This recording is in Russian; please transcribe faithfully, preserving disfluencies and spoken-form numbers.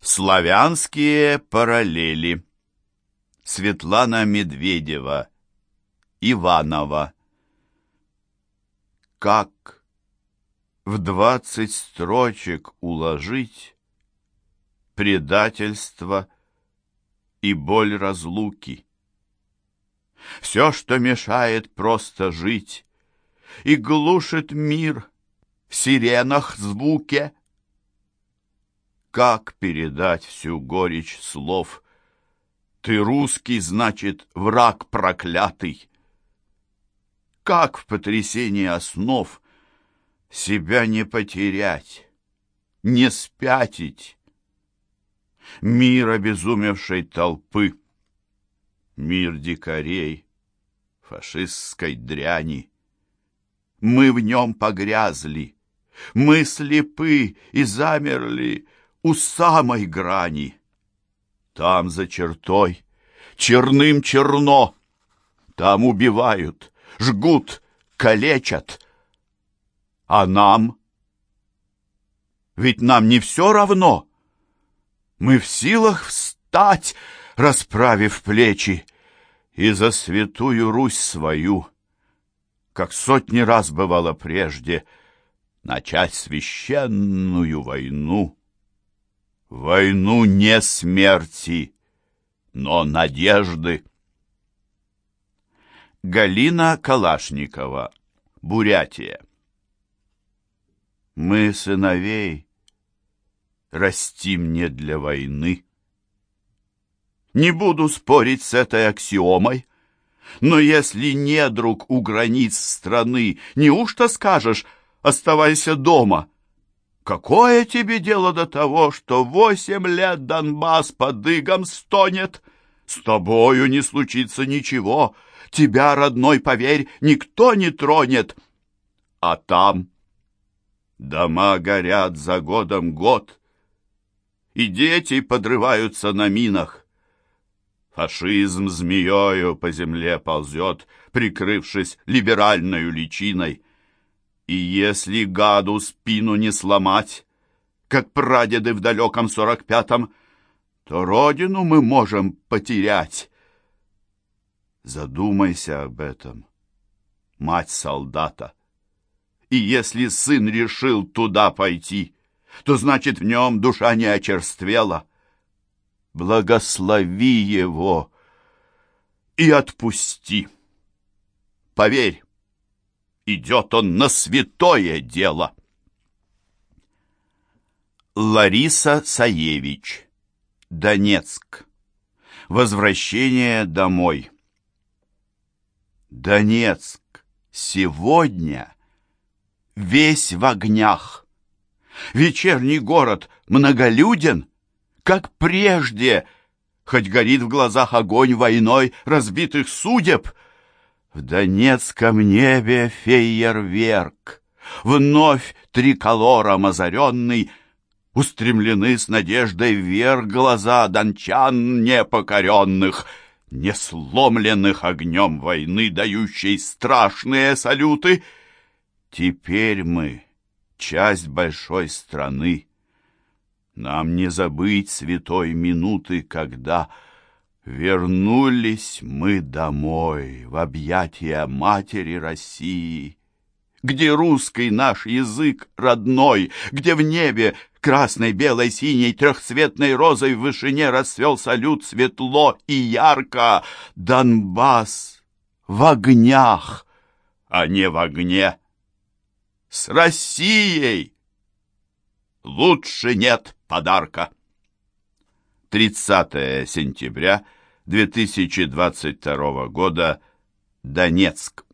Славянские параллели. Светлана Медведева. Иваново. Как в двадцать строчек уложить предательство и боль разлуки? Все, что мешает просто жить и глушит мир в сиренах звуке. Как передать всю горечь слов? Ты русский, значит, враг проклятый. Как в потрясении основ себя не потерять, не спятить? Мир обезумевшей толпы, мир дикарей, фашистской дряни. Мы в нем погрязли, мы слепы и замерли у самой грани. Там за чертой черным черно, там убивают, жгут, калечат. А нам? Ведь нам не все равно. Мы в силах встать, расправив плечи, и за святую Русь свою, как сотни раз бывало прежде, начать священную войну. Войну не смерти, но надежды. Галина Калашникова. Бурятия. Мы сыновей растим не для войны. Не буду спорить с этой аксиомой, но если недруг у границ страны, неужто скажешь «оставайся дома»? Какое тебе дело до того, что восемь лет Донбасс под игом стонет? С тобою не случится ничего, тебя, родной, поверь, никто не тронет. А там дома горят за годом год, и дети подрываются на минах. Фашизм змеёю по земле ползет, прикрывшись либеральною личиной. И если гаду спину не сломать, как прадеды в далеком сорок пятом, то родину мы можем потерять. Задумайся об этом, мать солдата. И если сын решил туда пойти, то значит в нем душа не очерствела. Благослови его и отпусти. Поверь, идет он на святое дело. Лариса Саевич. Донецк. Возвращение домой. Донецк сегодня весь в огнях. Вечерний город многолюден, как прежде, хоть горит в глазах огонь войной разбитых судеб. В донецком небе фейерверк, вновь триколором озаренный, устремлены с надеждой вверх глаза дончан непокоренных, не сломленных огнем войны, дающей страшные салюты. Теперь мы часть большой страны. Нам не забыть святой минуты, когда вернулись мы домой, в объятия матери России, где русский наш язык родной, где в небе красной, белой, синей, трехцветной розой в вышине расцвел салют светло и ярко. Донбасс в огнях, а не в огне. С Россией лучше нет подарка. тридцатое сентября две тысячи двадцать второго года. Донецк.